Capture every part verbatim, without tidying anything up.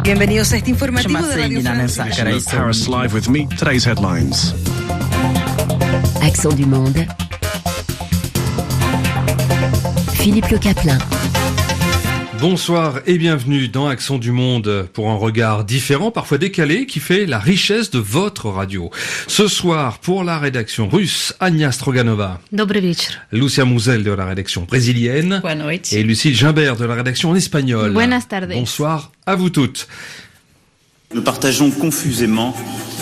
Bienvenidos a este informativo de Radio France. Paris Live with me. Today's headlines. Accent du monde. Philippe Le Caplin. Bonsoir et bienvenue dans Accent du Monde pour un regard différent, parfois décalé, qui fait la richesse de votre radio. Ce soir, pour la rédaction russe, Ania Stroganova. Dobry wieczór. Lucia Mouzel de la rédaction brésilienne. Boa noite. Et Lucille Gimbert de la rédaction en espagnol. Buenas tardes. Bonsoir à vous toutes. Nous partageons confusément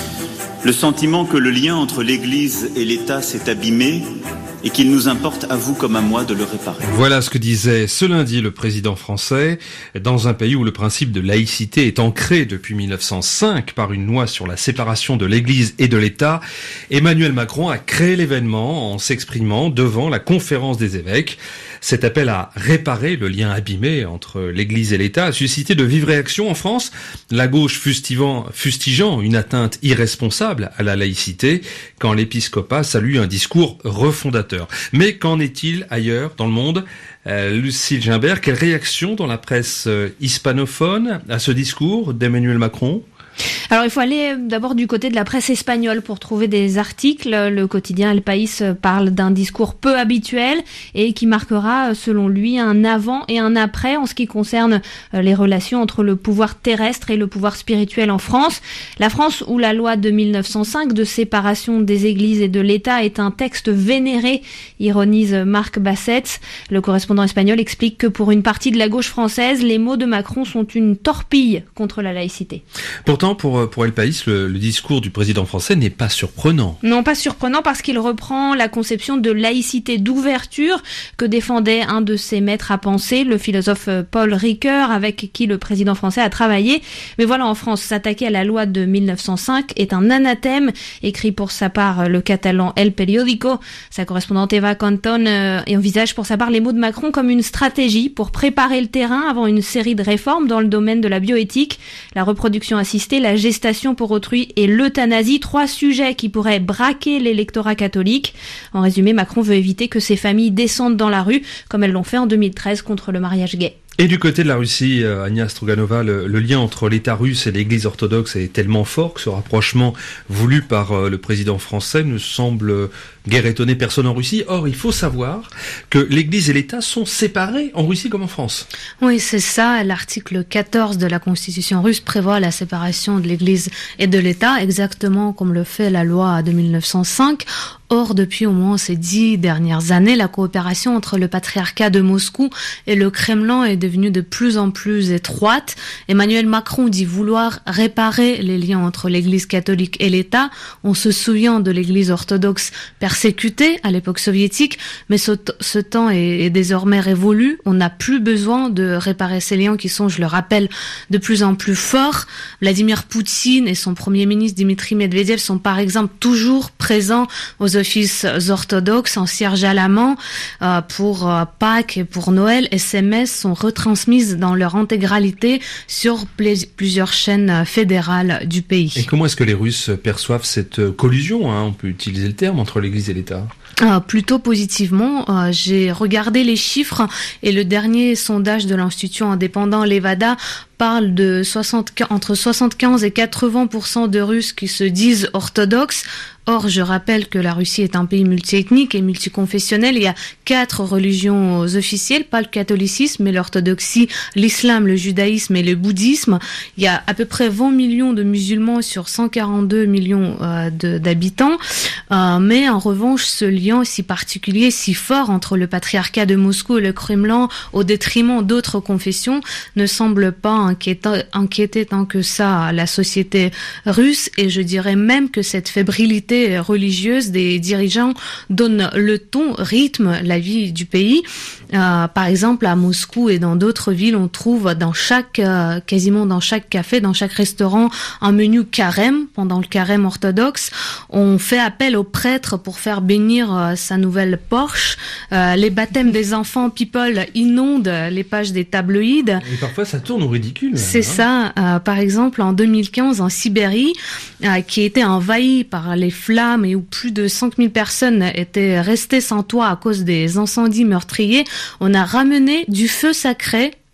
le sentiment que le lien entre l'Église et l'État s'est abîmé et qu'il nous importe, à vous comme à moi, de le réparer. Voilà ce que disait ce lundi le président français. Dans un pays où le principe de laïcité est ancré depuis mille neuf cent cinq par une loi sur la séparation de l'Église et de l'État, Emmanuel Macron a créé l'événement en s'exprimant devant la conférence des évêques. Cet appel à réparer le lien abîmé entre l'Église et l'État a suscité de vives réactions en France, la gauche fustigeant, fustigeant une atteinte irresponsable à la laïcité, quand l'épiscopat salue un discours refondateur. Mais qu'en est-il ailleurs dans le monde ? euh, Lucille Gimbert, quelle réaction dans la presse euh, hispanophone à ce discours d'Emmanuel Macron ? Alors il faut aller d'abord du côté de la presse espagnole pour trouver des articles. Le quotidien El País parle d'un discours peu habituel et qui marquera selon lui un avant et un après en ce qui concerne les relations entre le pouvoir terrestre et le pouvoir spirituel en France. La France où la loi de mille neuf cent cinq de séparation des églises et de l'État est un texte vénéré, ironise Marc Bassett. Le correspondant espagnol explique que pour une partie de la gauche française, les mots de Macron sont une torpille contre la laïcité. Pourtant, pour, pour El País, le, le discours du président français n'est pas surprenant. Non, pas surprenant parce qu'il reprend la conception de laïcité d'ouverture que défendait un de ses maîtres à penser, le philosophe Paul Ricoeur, avec qui le président français a travaillé. Mais voilà, en France, s'attaquer à la loi de mille neuf cent cinq est un anathème, écrit pour sa part le catalan El Periódico. Sa correspondante Eva Canton euh, envisage pour sa part les mots de Macron comme une stratégie pour préparer le terrain avant une série de réformes dans le domaine de la bioéthique, la reproduction assistée, la gestation pour autrui et l'euthanasie, trois sujets qui pourraient braquer l'électorat catholique. En résumé, Macron veut éviter que ces familles descendent dans la rue, comme elles l'ont fait en deux mille treize contre le mariage gay. Et du côté de la Russie, euh, Ania Stroganova, le, le lien entre l'État russe et l'Église orthodoxe est tellement fort que ce rapprochement voulu par euh, le président français ne semble guère étonner personne en Russie. Or, il faut savoir que l'Église et l'État sont séparés en Russie comme en France. Oui, c'est ça. L'article quatorze de la Constitution russe prévoit la séparation de l'Église et de l'État, exactement comme le fait la loi de mille neuf cent cinq. Or, depuis au moins ces dix dernières années, la coopération entre le patriarcat de Moscou et le Kremlin est devenue de plus en plus étroite. Emmanuel Macron dit vouloir réparer les liens entre l'Église catholique et l'État. On se souvient de l'Église orthodoxe persécutée à l'époque soviétique, mais ce, t- ce temps est, est désormais révolu. On n'a plus besoin de réparer ces liens qui sont, je le rappelle, de plus en plus forts. Vladimir Poutine et son premier ministre Dimitri Medvedev sont par exemple toujours présents aux offices orthodoxes en cierge à la main euh, pour euh, Pâques et pour Noël. S M S sont retransmises dans leur intégralité sur pl- plusieurs chaînes fédérales du pays. Et comment est-ce que les Russes perçoivent cette collusion, hein, on peut utiliser le terme, entre l'Église et l'État ? Euh, plutôt positivement. Euh, j'ai regardé les chiffres et le dernier sondage de l'Institut indépendant Levada parle de soixante, entre soixante-quinze et quatre-vingts pour cent de Russes qui se disent orthodoxes. Or, je rappelle que la Russie est un pays multiethnique et multiconfessionnel. Il y a quatre religions officielles, pas le catholicisme, mais l'orthodoxie, l'islam, le judaïsme et le bouddhisme. Il y a à peu près vingt millions de musulmans sur cent quarante-deux millions euh, de, d'habitants. Euh, mais en revanche, ce lien si particulier, si fort entre le patriarcat de Moscou et le Kremlin, au détriment d'autres confessions, ne semble pas inquiéter, inquiéter tant que ça la société russe. Et je dirais même que cette fébrilité religieuse des dirigeants donne le ton, rythme la vie du pays. Euh, par exemple, à Moscou et dans d'autres villes, on trouve dans chaque, euh, quasiment dans chaque café, dans chaque restaurant, un menu carême. Pendant le carême orthodoxe, on fait appel au prêtre pour faire bénir euh, sa nouvelle Porsche. Euh, les baptêmes des enfants people inondent les pages des tabloïds. Et parfois, ça tourne au ridicule. C'est hein. ça. Euh, par exemple, en deux mille quinze, en Sibérie, euh, qui était envahie par les flammes et où plus de cinq mille personnes étaient restées sans toit à cause des incendies meurtriers, on a ramené du feu sacré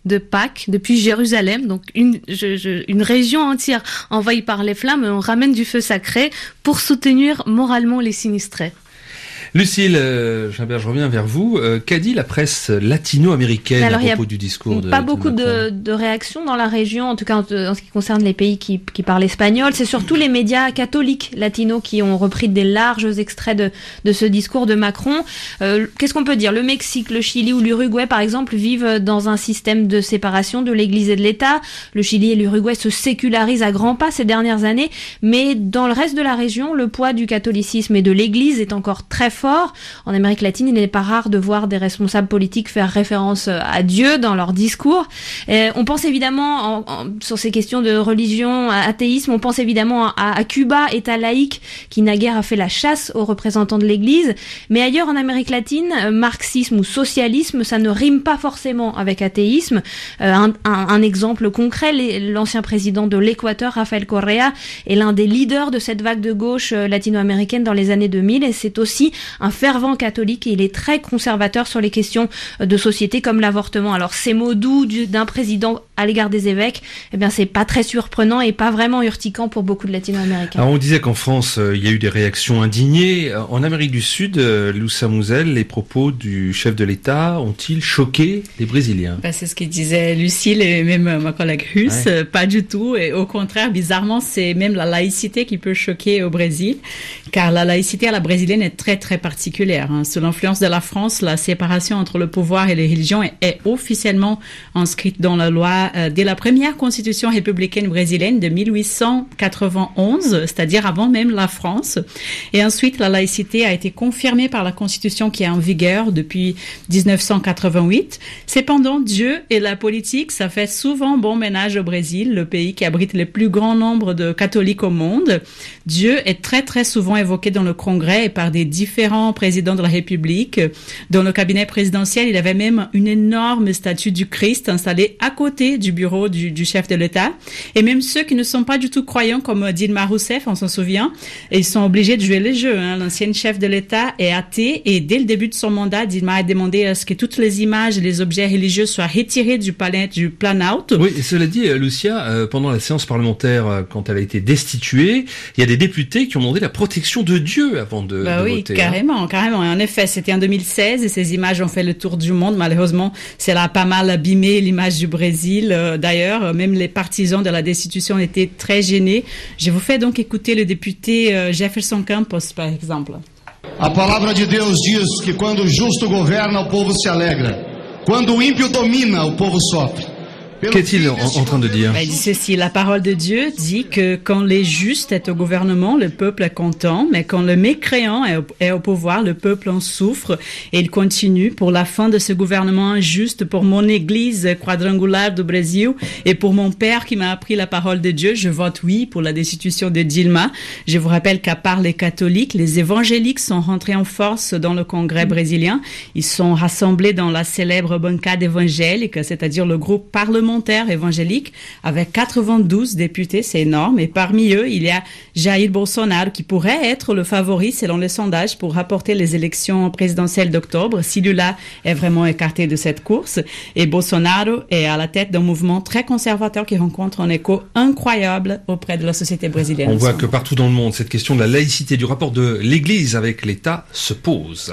de Pâques depuis Jérusalem, donc une, je, je, une région entière envahie par les flammes. On ramène du feu sacré pour soutenir moralement les sinistrés. Lucille, euh, je reviens vers vous. Euh, qu'a dit la presse latino-américaine Alors, à propos du discours de Pas beaucoup de, de réactions dans la région, en tout cas en, en ce qui concerne les pays qui, qui parlent espagnol. C'est surtout les médias catholiques latinos qui ont repris des larges extraits de, de ce discours de Macron. Euh, qu'est-ce qu'on peut dire ? Le Mexique, le Chili ou l'Uruguay, par exemple, vivent dans un système de séparation de l'Église et de l'État. Le Chili et l'Uruguay se sécularisent à grands pas ces dernières années, mais dans le reste de la région, le poids du catholicisme et de l'Église est encore très fort. En Amérique latine, il n'est pas rare de voir des responsables politiques faire référence à Dieu dans leurs discours. Et on pense évidemment, en, en, sur ces questions de religion, athéisme, on pense évidemment à, à Cuba, État laïque, qui naguère a fait la chasse aux représentants de l'Église. Mais ailleurs en Amérique latine, marxisme ou socialisme, ça ne rime pas forcément avec athéisme. Euh, un, un, un exemple concret, l'ancien président de l'Équateur, Rafael Correa, est l'un des leaders de cette vague de gauche latino-américaine dans les années deux mille, et c'est aussi un fervent catholique et il est très conservateur sur les questions de société comme l'avortement. Alors ces mots doux d'un président à l'égard des évêques, eh bien c'est pas très surprenant et pas vraiment urticant pour beaucoup de latino-américains. Alors on disait qu'en France, euh, il y a eu des réactions indignées. En Amérique du Sud, euh, Loussa Mouzel, les propos du chef de l'État ont-ils choqué les Brésiliens ? Ben, c'est ce que disait Lucille et même ma collègue russe, ouais. Pas du tout. Et au contraire, bizarrement, c'est même la laïcité qui peut choquer au Brésil, car la laïcité à la brésilienne est très très particulière. Hein. Sous l'influence de la France, la séparation entre le pouvoir et les religions est, est officiellement inscrite dans la loi euh, dès la première constitution républicaine brésilienne de mille huit cent quatre-vingt-onze, c'est-à-dire avant même la France. Et ensuite, la laïcité a été confirmée par la constitution qui est en vigueur depuis dix-neuf cent quatre-vingt-huit. Cependant, Dieu et la politique, ça fait souvent bon ménage au Brésil, le pays qui abrite le plus grand nombre de catholiques au monde. Dieu est très très souvent évoqué dans le Congrès et par des différents présidents de la République. Dans le cabinet présidentiel, il y avait même une énorme statue du Christ installée à côté du bureau du, du chef de l'État. Et même ceux qui ne sont pas du tout croyants, comme Dilma Rousseff, on s'en souvient, ils sont obligés de jouer le jeu. Hein. L'ancienne chef de l'État est athée et dès le début de son mandat, Dilma a demandé à ce que toutes les images et les objets religieux soient retirés du palais du Planalto. Oui, et cela dit, Lucia, euh, pendant la séance parlementaire, euh, quand elle a été destituée, il y a des députés qui ont demandé la protection de Dieu avant de, bah de oui, voter. Carrément, hein. carrément. En effet, c'était en deux mille seize et ces images ont fait le tour du monde. Malheureusement, cela a pas mal abîmé l'image du Brésil. Euh, d'ailleurs, même les partisans de la destitution étaient très gênés. Je vous fais donc écouter le député euh, Jefferson Campos, par exemple. A palavra de Deus diz que quando o justo governa, o povo se alegra. Quando o ímpio domina, o povo sofre. Qu'est-il en, en train de dire ? Il dit ceci, la parole de Dieu dit que quand les justes est au gouvernement, le peuple est content, mais quand le mécréant est au, est au pouvoir, le peuple en souffre. Et il continue, pour la fin de ce gouvernement injuste, pour mon église quadrangulaire du Brésil et pour mon père qui m'a appris la parole de Dieu, je vote oui pour la destitution de Dilma. Je vous rappelle qu'à part les catholiques, les évangéliques sont rentrés en force dans le Congrès brésilien. Ils sont rassemblés dans la célèbre bancade évangélique, c'est-à-dire le groupe parlementaire évangélique avec quatre-vingt-douze députés, c'est énorme. Et parmi eux, il y a Jair Bolsonaro qui pourrait être le favori selon les sondages pour rapporter les élections présidentielles d'octobre si Lula est vraiment écarté de cette course. Et Bolsonaro est à la tête d'un mouvement très conservateur qui rencontre un écho incroyable auprès de la société brésilienne. On voit que partout dans le monde, cette question de la laïcité, du rapport de l'Église avec l'État se pose.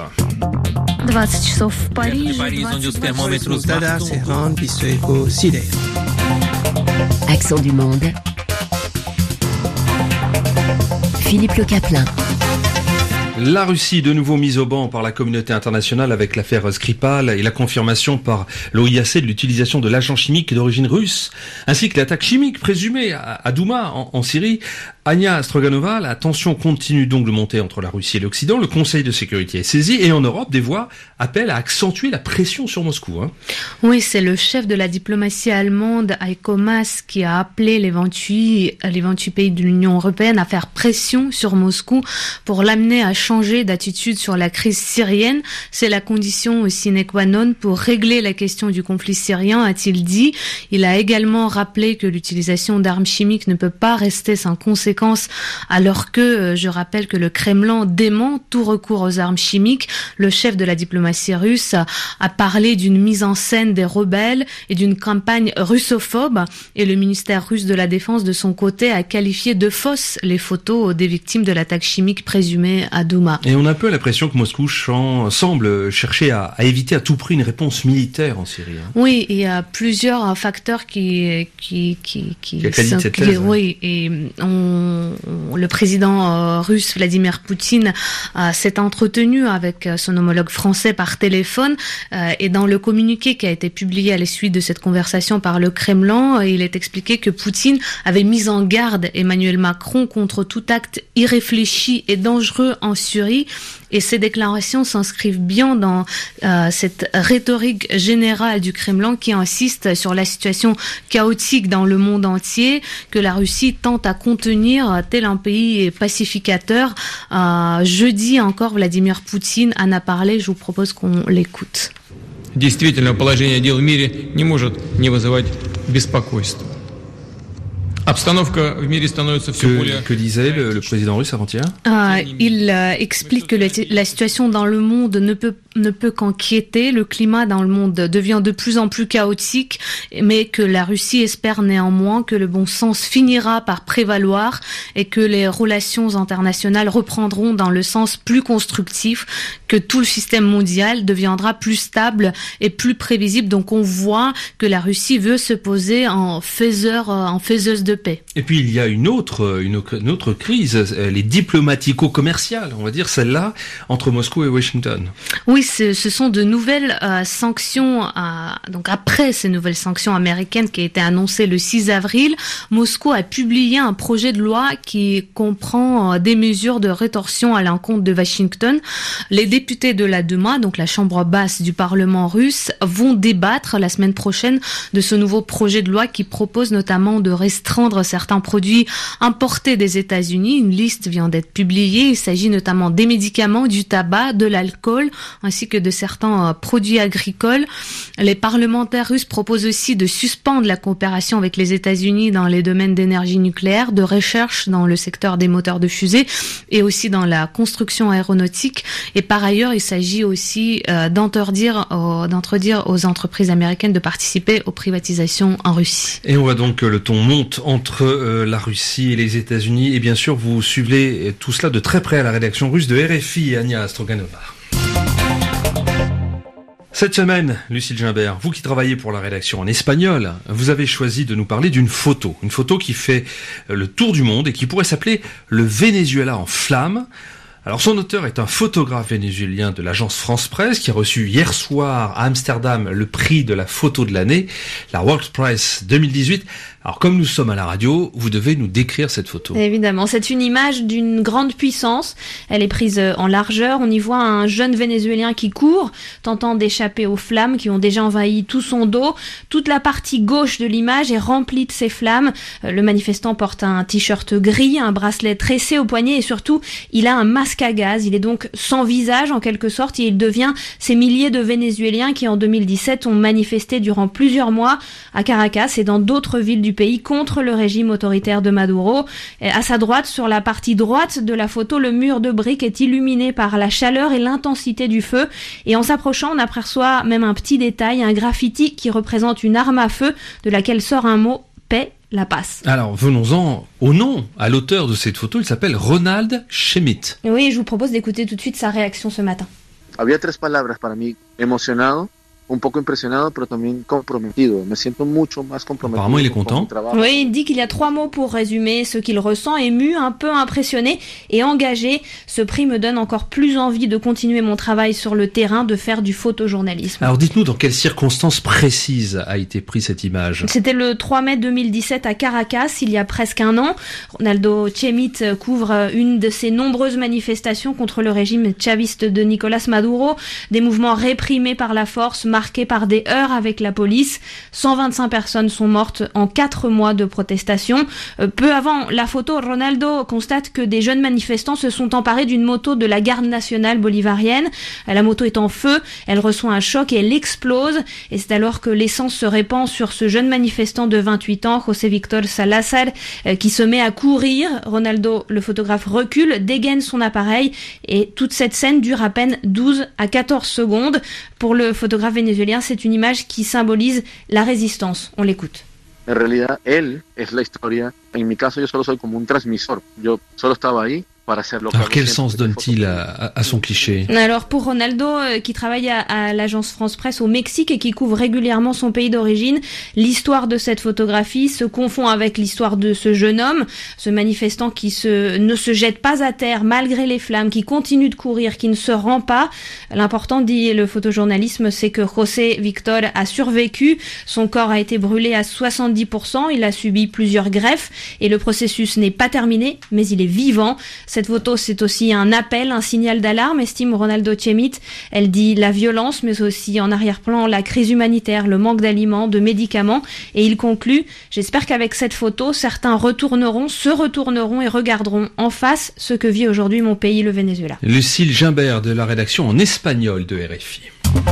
двадцать часов в Париже, Accent du monde. Philippe Le Caplin. La Russie, de nouveau mise au ban par la communauté internationale avec l'affaire Skripal et la confirmation par l'O I A C de l'utilisation de l'agent chimique d'origine russe, ainsi que l'attaque chimique présumée à, à Douma, en, en Syrie. Ania Stroganova, la tension continue donc de monter entre la Russie et l'Occident. Le Conseil de sécurité est saisi et en Europe, des voix appellent à accentuer la pression sur Moscou. Hein. Oui, c'est le chef de la diplomatie allemande, Heiko Maas, qui a appelé les vingt-huit, les vingt-huit pays de l'Union européenne à faire pression sur Moscou pour l'amener à changer d'attitude sur la crise syrienne. C'est la condition sine qua non pour régler la question du conflit syrien, a-t-il dit. Il a également rappelé que l'utilisation d'armes chimiques ne peut pas rester sans conséquence, alors que, je rappelle que le Kremlin dément tout recours aux armes chimiques. Le chef de la diplomatie russe a parlé d'une mise en scène des rebelles et d'une campagne russophobe, et le ministère russe de la Défense, de son côté, a qualifié de fausses les photos des victimes de l'attaque chimique présumée à Douma. Et on a un peu l'impression que Moscou chan, semble chercher à, à éviter à tout prix une réponse militaire en Syrie. Hein. Oui, il y a plusieurs facteurs qui qui qui qui, qui accréditent cette thèse. Oui, et on, on, le président russe Vladimir Poutine euh, s'est entretenu avec son homologue français par téléphone, euh, et dans le communiqué qui a été publié à la suite de cette conversation par le Kremlin, il est expliqué que Poutine avait mis en garde Emmanuel Macron contre tout acte irréfléchi et dangereux en Syrie. Et ces déclarations s'inscrivent bien dans euh, cette rhétorique générale du Kremlin qui insiste sur la situation chaotique dans le monde entier, que la Russie tente à contenir tel un pays pacificateur. Euh, jeudi encore, Vladimir Poutine en a parlé. Je vous propose qu'on l'écoute. Действительно, положение дел в мире не может не вызывать беспокойства. Que, que disait le, le président russe avant-hier? euh, Il euh, explique que la, la situation dans le monde ne peut ne peut qu'inquiéter. Le climat dans le monde devient de plus en plus chaotique, mais que la Russie espère néanmoins que le bon sens finira par prévaloir et que les relations internationales reprendront dans le sens plus constructif, que tout le système mondial deviendra plus stable et plus prévisible. Donc on voit que la Russie veut se poser en faiseur, en faiseuse de paix. Et puis il y a une autre, une, une autre crise, les diplomatico-commerciales, on va dire celle-là, entre Moscou et Washington. Oui, ce, ce sont de nouvelles euh, sanctions. Euh, donc après ces nouvelles sanctions américaines qui a été annoncées le six avril, Moscou a publié un projet de loi qui comprend euh, des mesures de rétorsion à l'encontre de Washington. Les députés de la Douma, donc la chambre basse du Parlement russe, vont débattre la semaine prochaine de ce nouveau projet de loi qui propose notamment de restreindre certains produits importés des États-Unis. Une liste vient d'être publiée. Il s'agit notamment des médicaments, du tabac, de l'alcool, ainsi que de certains euh, produits agricoles. Les parlementaires russes proposent aussi de suspendre la coopération avec les États-Unis dans les domaines d'énergie nucléaire, de recherche dans le secteur des moteurs de fusée et aussi dans la construction aéronautique. Et par ailleurs, il s'agit aussi euh, d'interdire, euh, d'interdire aux entreprises américaines de participer aux privatisations en Russie. Et on voit donc que le ton monte entre euh, la Russie et les États-Unis. Et bien sûr, vous suivez tout cela de très près à la rédaction russe de R F I, Ania Stroganova. Cette semaine, Lucille Gimbert, vous qui travaillez pour la rédaction en espagnol, vous avez choisi de nous parler d'une photo. Une photo qui fait le tour du monde et qui pourrait s'appeler le Venezuela en flammes. Alors son auteur est un photographe vénézuélien de l'agence France Presse qui a reçu hier soir à Amsterdam le prix de la photo de l'année, la World Press deux mille dix-huit. Alors comme nous sommes à la radio, vous devez nous décrire cette photo. Évidemment, c'est une image d'une grande puissance. Elle est prise en largeur. On y voit un jeune Vénézuélien qui court, tentant d'échapper aux flammes qui ont déjà envahi tout son dos. Toute la partie gauche de l'image est remplie de ces flammes. Le manifestant porte un t-shirt gris, un bracelet tressé au poignet et surtout, il a un masque à gaz. Il est donc sans visage en quelque sorte et il devient ces milliers de Vénézuéliens qui en deux mille dix-sept ont manifesté durant plusieurs mois à Caracas et dans d'autres villes du pays contre le régime autoritaire de Maduro. Et à sa droite, sur la partie droite de la photo, le mur de briques est illuminé par la chaleur et l'intensité du feu. Et en s'approchant, on aperçoit même un petit détail, un graffiti qui représente une arme à feu de laquelle sort un mot « paix ». La passe. Alors, venons-en au nom, à l'auteur de cette photo, il s'appelle Ronald Schmidt. Oui, je vous propose d'écouter tout de suite sa réaction ce matin. Había tres palabras para mí, emocionado, un poco impresionado, pero también comprometido. Me siento mucho más comprometido. Apparemment, il est content. Oui, il dit qu'il y a trois mots pour résumer ce qu'il ressent, ému, un peu impressionné et engagé. Ce prix me donne encore plus envie de continuer mon travail sur le terrain, de faire du photojournalisme. Alors dites-nous dans quelles circonstances précises a été prise cette image. C'était le trois mai deux mille dix-sept à Caracas, il y a presque un an. Ronaldo Schmidt couvre une de ces nombreuses manifestations contre le régime chaviste de Nicolás Maduro, des mouvements réprimés par la force, marqués marquée par des heurts avec la police. cent vingt-cinq personnes sont mortes en quatre mois de protestation. Euh, peu avant la photo, Ronaldo constate que des jeunes manifestants se sont emparés d'une moto de la garde nationale bolivarienne. La moto est en feu, elle reçoit un choc et elle explose. Et c'est alors que l'essence se répand sur ce jeune manifestant de vingt-huit ans, José Victor Salazar, euh, qui se met à courir. Ronaldo, le photographe, recule, dégaine son appareil et toute cette scène dure à peine douze à quatorze secondes. Pour le photographe vénézuélien, c'est une image qui symbolise la résistance. On l'écoute. En realidad, él es la historia. En mi caso, yo solo soy como un transmisor. Yo solo estaba ahí. Alors quel sens donne-t-il à, à, à son cliché ? Alors pour Ronaldo, euh, qui travaille à, à l'agence France Presse au Mexique et qui couvre régulièrement son pays d'origine, l'histoire de cette photographie se confond avec l'histoire de ce jeune homme, ce manifestant qui se, ne se jette pas à terre malgré les flammes, qui continue de courir, qui ne se rend pas. L'important, dit le photojournalisme, c'est que José Victor a survécu. Son corps a été brûlé à soixante-dix pour cent, il a subi plusieurs greffes et le processus n'est pas terminé, mais il est vivant. Cette photo, c'est aussi un appel, un signal d'alarme, estime Ronaldo Chemit. Elle dit la violence, mais aussi en arrière-plan la crise humanitaire, le manque d'aliments, de médicaments. Et il conclut, j'espère qu'avec cette photo, certains retourneront, se retourneront et regarderont en face ce que vit aujourd'hui mon pays, le Venezuela. Lucille Gimbert de la rédaction en espagnol de R F I.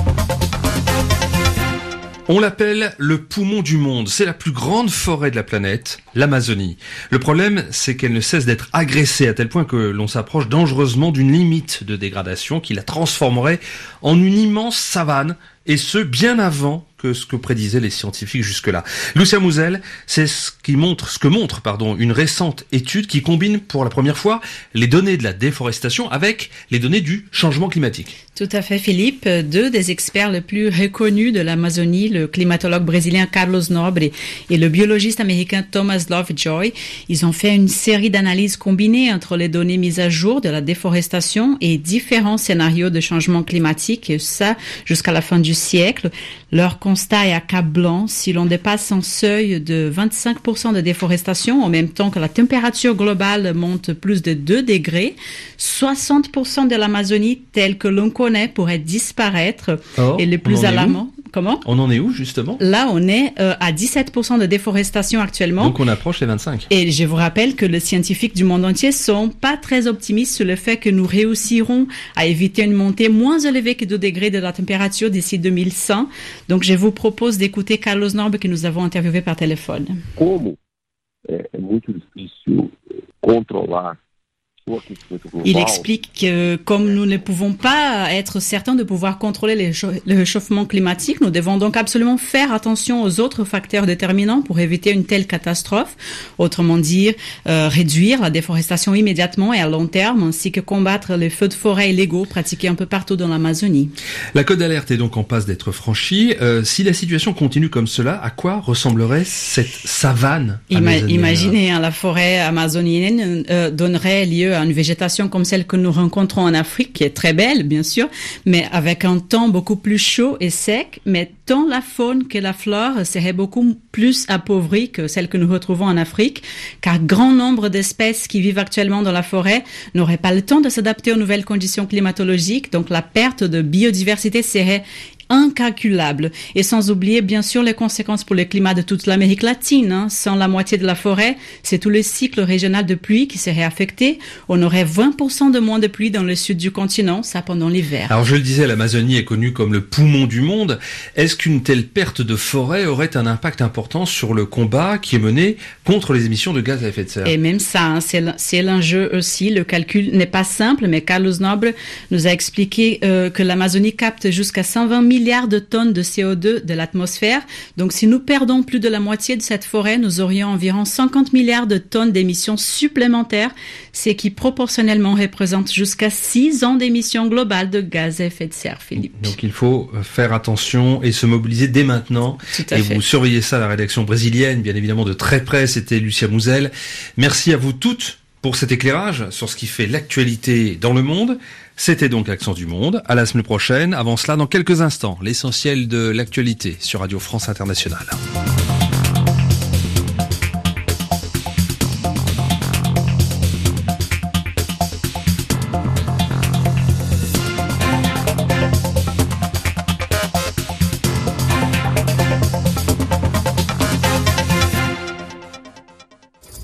On l'appelle le poumon du monde. C'est la plus grande forêt de la planète, l'Amazonie. Le problème, c'est qu'elle ne cesse d'être agressée à tel point que l'on s'approche dangereusement d'une limite de dégradation qui la transformerait en une immense savane, et ce, bien avant que ce que prédisaient les scientifiques jusque-là. Lucia Mouzel, c'est ce qui montre, ce que montre, pardon, une récente étude qui combine pour la première fois les données de la déforestation avec les données du changement climatique. Tout à fait, Philippe. Deux des experts les plus reconnus de l'Amazonie, le climatologue brésilien Carlos Nobre et le biologiste américain Thomas Lovejoy, ils ont fait une série d'analyses combinées entre les données mises à jour de la déforestation et différents scénarios de changement climatique, et ça jusqu'à la fin du siècle. Leur constat est accablant. Si l'on dépasse un seuil de vingt-cinq pour cent de déforestation, en même temps que la température globale monte plus de deux degrés, soixante pour cent de l'Amazonie telle que l'on connaît pourrait disparaître. Oh, et le plus alarmant... Comment ? On en est où, justement ? Là, on est euh, à dix-sept pour cent de déforestation actuellement. Donc on approche les vingt-cinq. Et je vous rappelle que les scientifiques du monde entier sont pas très optimistes sur le fait que nous réussirons à éviter une montée moins élevée que deux degrés de la température d'ici deux mille cent. Donc je vous propose d'écouter Carlos Nobre que nous avons interviewé par téléphone. Como é muito difícil controlar. Il explique que comme nous ne pouvons pas être certains de pouvoir contrôler le réchauffement climatique, nous devons donc absolument faire attention aux autres facteurs déterminants pour éviter une telle catastrophe. Autrement dit, euh, réduire la déforestation immédiatement et à long terme, ainsi que combattre les feux de forêt illégaux pratiqués un peu partout dans l'Amazonie. La cote d'alerte est donc en passe d'être franchie. Euh, si la situation continue comme cela, à quoi ressemblerait cette savane amazonienne ? Imaginez, hein, la forêt amazonienne euh, donnerait lieu à une végétation comme celle que nous rencontrons en Afrique, qui est très belle, bien sûr, mais avec un temps beaucoup plus chaud et sec, mais tant la faune que la flore seraient beaucoup plus appauvries que celles que nous retrouvons en Afrique, car grand nombre d'espèces qui vivent actuellement dans la forêt n'auraient pas le temps de s'adapter aux nouvelles conditions climatologiques, donc la perte de biodiversité serait incalculable. Et sans oublier, bien sûr, les conséquences pour le climat de toute l'Amérique latine. Hein. Sans la moitié de la forêt, c'est tout le cycle régional de pluie qui serait affecté. On aurait vingt pour cent de moins de pluie dans le sud du continent, ça pendant l'hiver. Alors je le disais, l'Amazonie est connue comme le poumon du monde. Est-ce qu'une telle perte de forêt aurait un impact important sur le combat qui est mené contre les émissions de gaz à effet de serre ? Et même ça, hein, c'est, c'est l'enjeu aussi. Le calcul n'est pas simple, mais Carlos Nobre nous a expliqué euh, que l'Amazonie capte jusqu'à cent vingt milliards de tonnes de C O deux de l'atmosphère. Donc, si nous perdons plus de la moitié de cette forêt, nous aurions environ cinquante milliards de tonnes d'émissions supplémentaires, ce qui proportionnellement représente jusqu'à six ans d'émissions globales de gaz à effet de serre, Philippe. Donc, il faut faire attention et se mobiliser dès maintenant. Tout à et fait. Vous surveillez ça à la rédaction brésilienne, bien évidemment, de très près. C'était Lucia Mouzel. Merci à vous toutes pour cet éclairage sur ce qui fait l'actualité dans le monde. C'était donc l'Accent du Monde. À la semaine prochaine. Avant cela, dans quelques instants, l'essentiel de l'actualité sur Radio France Internationale.